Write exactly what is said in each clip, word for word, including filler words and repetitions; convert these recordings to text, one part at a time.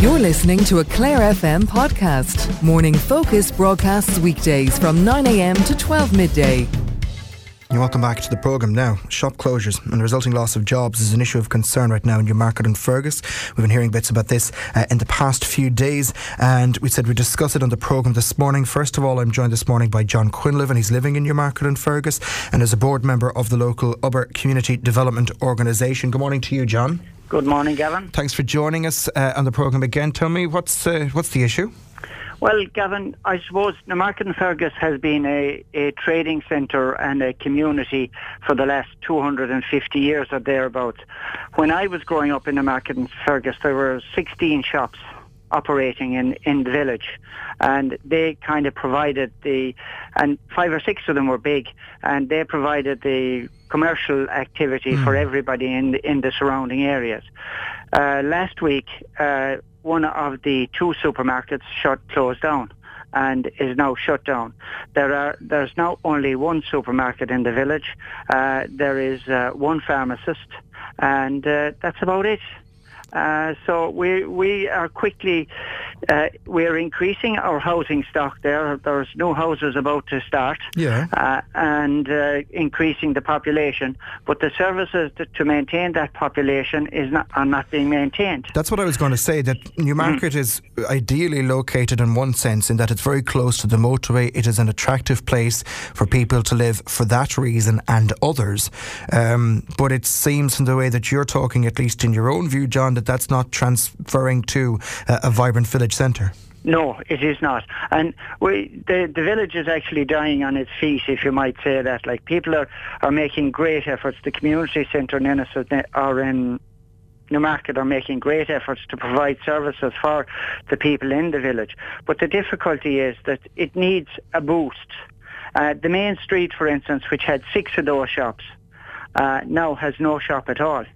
You're listening to a Clare F M podcast. Morning Focus broadcasts weekdays from nine a m to twelve midday. You're welcome back to the programme now. Shop closures and the resulting loss of jobs is an issue of concern right now in Newmarket and Fergus. We've been hearing bits about this uh, in the past few days, and we said we'd discuss it on the programme this morning. First of all, I'm joined this morning by John Quinlivan. He's living in Newmarket and Fergus and is a board member of the local Ubber Community Development Organisation. Good morning to you, John. Good morning, Gavin. Thanks for joining us uh, on the programme again. Tell me, what's uh, what's the issue? Well, Gavin, I suppose Newmarket and Fergus has been a, a trading centre and a community for the last two hundred fifty years or thereabouts. When I was growing up in Newmarket and Fergus, there were sixteen shops operating in, in the village, and they kind of provided the, and five or six of them were big, and they provided the commercial activity mm. for everybody in the, in the surrounding areas. Uh, last week, uh, one of the two supermarkets shut, closed down, and is now shut down. There are there's now only one supermarket in the village. Uh, there is uh, one pharmacist, and uh, that's about it. Uh, so we we are quickly uh, we're increasing our housing stock there. There's new houses about to start, yeah, uh, and uh, increasing the population. But the services to, to maintain that population is not are not being maintained. That's what I was going to say. That Newmarket mm. is ideally located in one sense, in that it's very close to the motorway. It is an attractive place for people to live for that reason and others. Um, but it seems, from the way that you're talking, at least in your own view, John, that that's not transferring to uh, a vibrant village centre. No, it is not. And we, the, the village is actually dying on its feet, if you might say that. Like, people are, are making great efforts. The community centre in Ennis or in Newmarket are making great efforts to provide services for the people in the village. But the difficulty is that it needs a boost. Uh, the main street, for instance, which had six of those shops, uh, now has no shop at all.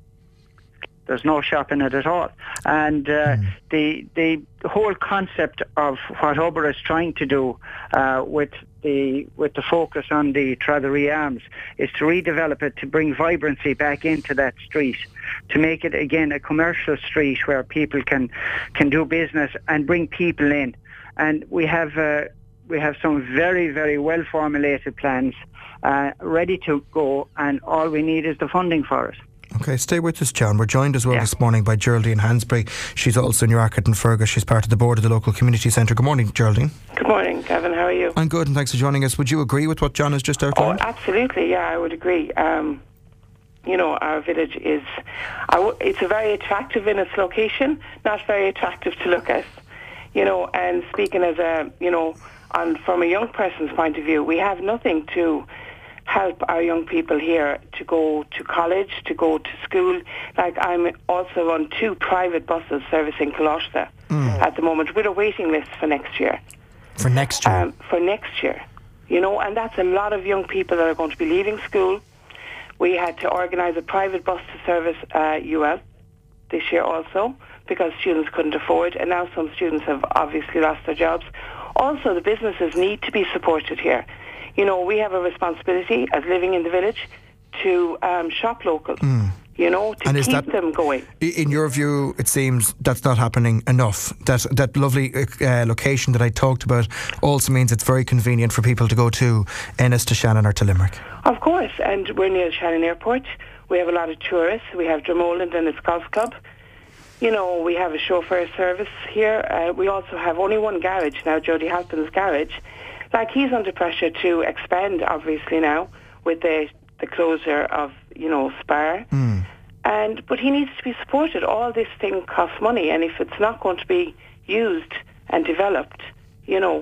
There's no shop in it at all. And uh, mm. the the whole concept of what Ubber is trying to do uh, with the with the focus on the Trathery Arms is to redevelop it, to bring vibrancy back into that street, to make it again a commercial street where people can can do business and bring people in. And we have uh, we have some very, very well formulated plans uh, ready to go, and all we need is the funding for it. Okay, stay with us, John. We're joined as well yeah. this morning by Geraldine Hansbury. She's also in Newmarket and Fergus. She's part of the board of the local community centre. Good morning, Geraldine. Good morning, Gavin. How are you? I'm good, and thanks for joining us. Would you agree with what John has just outlined? Oh, absolutely. Yeah, I would agree. Um, you know, our village is, I w- it's a very attractive in its location, not very attractive to look at. You know, and speaking as a, you know, on from a young person's point of view, we have nothing to help our young people here to go to college, to go to school. Like, I'm also on two private buses servicing Colossia mm. at the moment, with a waiting list for next year. For next year? Um, for next year. You know, and that's a lot of young people that are going to be leaving school. We had to organise a private bus to service uh, U L this year also, because students couldn't afford, and now some students have obviously lost their jobs. Also, the businesses need to be supported here. You know, we have a responsibility as living in the village to um, shop local, mm. you know, to and keep that, them going. In your view, it seems that's not happening enough. That that lovely uh, location that I talked about also means it's very convenient for people to go to Ennis, to Shannon or to Limerick. Of course, and we're near Shannon Airport. We have a lot of tourists. We have Dromoland and its golf club. You know, we have a chauffeur service here. Uh, we also have only one garage now, Jody Halpin's garage. Like, he's under pressure to expand, obviously, now with the the closure of, you know, Spar. Mm. And but he needs to be supported. All this thing costs money, and if it's not going to be used and developed, you know,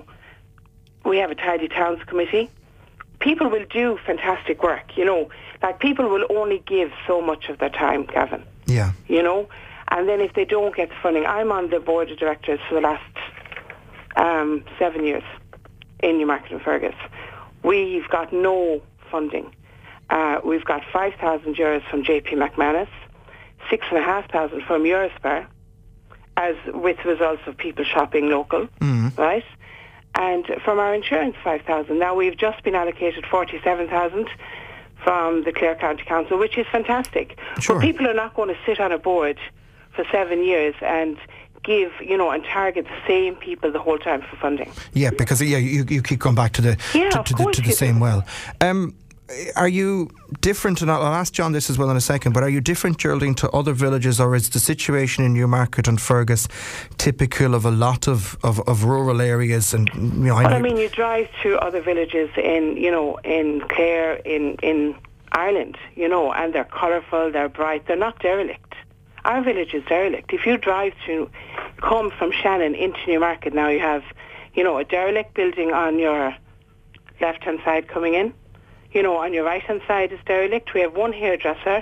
we have a Tidy Towns Committee. People will do fantastic work, you know. Like, people will only give so much of their time, Gavin. Yeah. You know, and then if they don't get the funding, I'm on the board of directors for the last um, seven years. In Newmarket and Fergus. We've got no funding. Uh, we've got five thousand euros from J P McManus, six thousand five hundred from Eurospar, as with results of people shopping local, mm. right? And from our insurance, five thousand. Now, we've just been allocated forty-seven thousand from the Clare County Council, which is fantastic. Sure. But people are not going to sit on a board for seven years and give, you know, and target the same people the whole time for funding. Yeah, because yeah, you, you keep going back to the yeah, to, to the, to the same well. Um, Are you different, and I'll ask John this as well in a second, but are you different, Geraldine, to other villages, or is the situation in Newmarket and Fergus typical of a lot of, of, of rural areas? And you know, I, well, I mean, you drive to other villages in, you know, in Clare, in, in Ireland, you know, and they're colourful, they're bright, they're not derelict. Our village is derelict. If you drive to, come from Shannon into Newmarket now, you have, you know, a derelict building on your left-hand side coming in. You know, on your right-hand side is derelict. We have one hairdresser.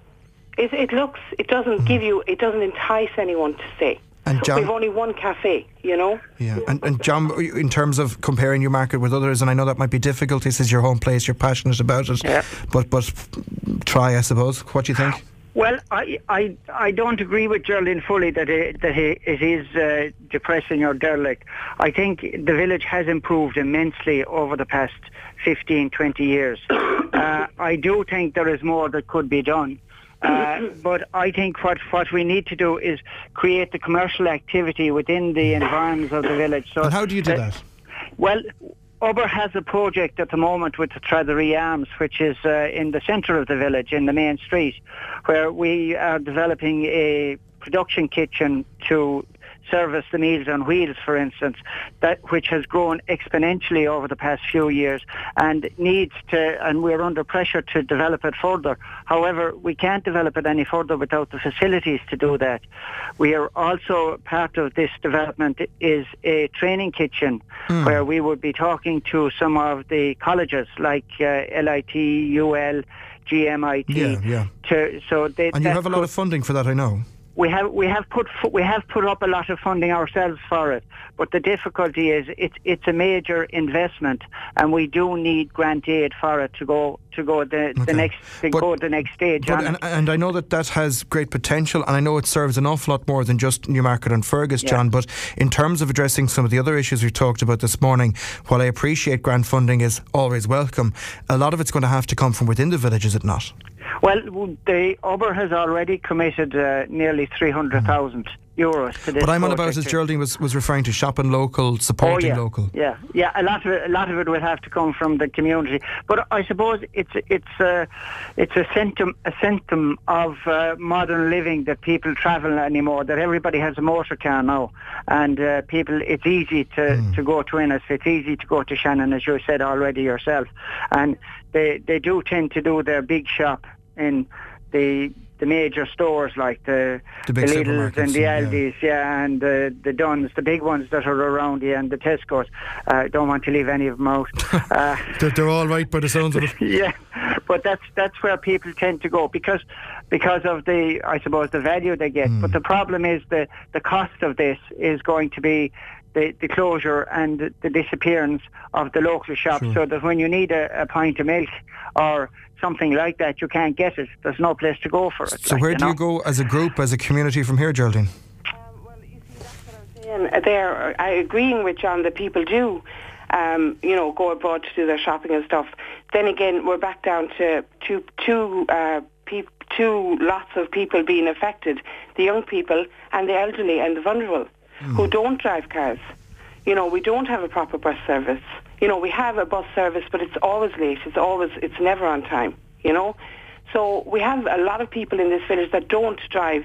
It, it looks, it doesn't mm. give you, it doesn't entice anyone to stay. And John, we've only one cafe, you know. Yeah, and, and John, in terms of comparing Newmarket with others, and I know that might be difficult. This is your home place. You're passionate about it. Yeah. But but try, I suppose. What do you think? Well, I, I, I don't agree with Geraldine fully that it, that it is uh, depressing or derelict. I think the village has improved immensely over the past fifteen, twenty years. Uh, I do think there is more that could be done. Uh, but I think what, what we need to do is create the commercial activity within the environs of the village. So and how do you do that? that? Well, Ober has a project at the moment with the Traderie Arms, which is uh, in the centre of the village, in the main street, where we are developing a production kitchen to service the Meals on Wheels, for instance, that which has grown exponentially over the past few years and needs to, and we're under pressure to develop it further. However, we can't develop it any further without the facilities to do that. We are also, part of this development is a training kitchen mm. where we would be talking to some of the colleges like uh, L I T, U L, G M I T. Yeah, yeah. To, so they, and you have a lot of funding for that, I know. We have we have put we have put up a lot of funding ourselves for it, but the difficulty is it's it's a major investment, and we do need grant aid for it to go to go the, okay. the next to but, go the next stage. But, and, and I know that that has great potential, and I know it serves an awful lot more than just Newmarket and Fergus, yeah. John. But in terms of addressing some of the other issues we've talked about this morning, while I appreciate grant funding is always welcome, a lot of it's going to have to come from within the village, is it not? Well, the Ober has already committed uh, nearly three hundred thousand mm. euros to this. But I'm on about, as Geraldine was, was referring to, shopping local, supporting oh, yeah. local. Yeah, yeah. A lot of it, a lot of it will have to come from the community. But I suppose it's it's uh, it's a symptom a symptom of uh, modern living that people travel anymore. That everybody has a motor car now, and uh, people. It's easy to, mm. to go to Ennis. It's easy to go to Shannon, as you said already yourself, and they they do tend to do their big shop in the the major stores like the, the, the Lidl's and the yeah. Aldi's, yeah, and the the Duns, the big ones that are around here, and the Tesco's. I uh, don't want to leave any of them out. Uh, they're, they're all right by the sounds of it. Yeah, but that's that's where people tend to go because because of the, I suppose, the value they get. Mm. But the problem is the the cost of this is going to be the, the closure and the disappearance of the local shops, sure. so that when you need a, a pint of milk or something like that, you can't get it. There's no place to go for it. So like, where you do know? you go as a group, as a community from here, Geraldine? Um, well, you see, that's what I'm saying. There, I agreeing with John that people do, um, you know, go abroad to do their shopping and stuff. Then again, we're back down to two, two, uh, pe- two lots of people being affected: the young people and the elderly and the vulnerable, mm. who don't drive cars. You know, we don't have a proper bus service. You know, we have a bus service, but it's always late. It's always, it's never on time, you know. So we have a lot of people in this village that don't drive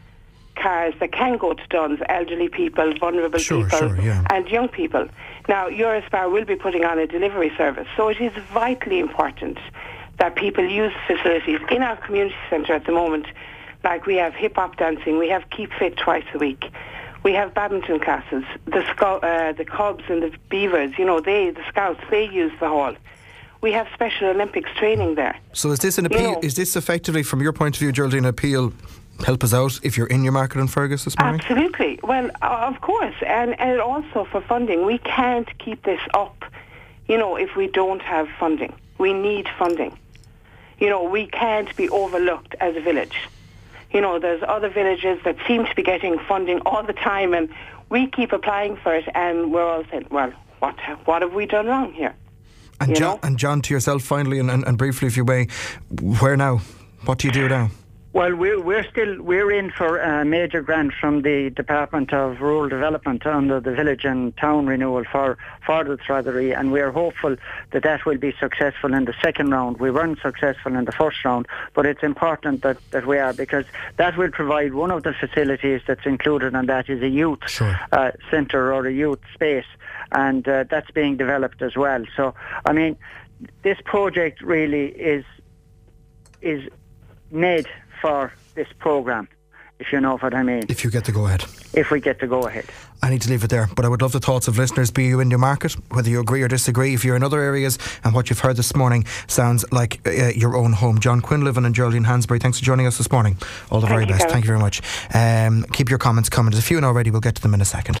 cars, that can go to Duns, elderly people, vulnerable sure, people, sure, yeah. and young people. Now, Eurospar will be putting on a delivery service, so it is vitally important that people use facilities. In our community centre at the moment, like we have hip-hop dancing, we have Keep Fit twice a week. We have badminton classes. The sco- uh, the Cubs and the Beavers, you know, they, the Scouts, they use the hall. We have Special Olympics training there. So is this an appeal? You know, is this effectively, from your point of view, Geraldine, an appeal? Help us out if you're in Newmarket and Fergus this morning? Absolutely. Well, of course. And, and also for funding. We can't keep this up, you know, if we don't have funding. We need funding. You know, we can't be overlooked as a village. You know, there's other villages that seem to be getting funding all the time, and we keep applying for it, and we're all saying, well, what what have we done wrong here? And, you John, know? and John, to yourself finally, and, and, and briefly, if you may, where now? What do you do now? Well, we're, we're still we're in for a major grant from the Department of Rural Development under the Village and Town Renewal for, for the Strathery, and we're hopeful that that will be successful in the second round. We weren't successful in the first round, but it's important that, that we are, because that will provide one of the facilities that's included, and that is a youth sure. uh, centre or a youth space, and uh, that's being developed as well. So, I mean, this project really is is made for this programme, if you know what I mean. If you get to go ahead. If we get to go ahead. I need to leave it there, but I would love the thoughts of listeners, be you in Newmarket, whether you agree or disagree. If you're in other areas and what you've heard this morning sounds like uh, your own home. John Quinlivan and Geraldine Hansberry, thanks for joining us this morning. All the Thank very you, best. Karen. Thank you very much. Um, keep your comments coming. There's a few in already, we'll get to them in a second.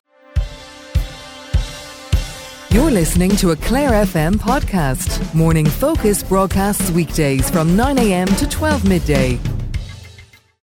You're listening to a Clare F M podcast. Morning Focus broadcasts weekdays from nine a m to twelve midday.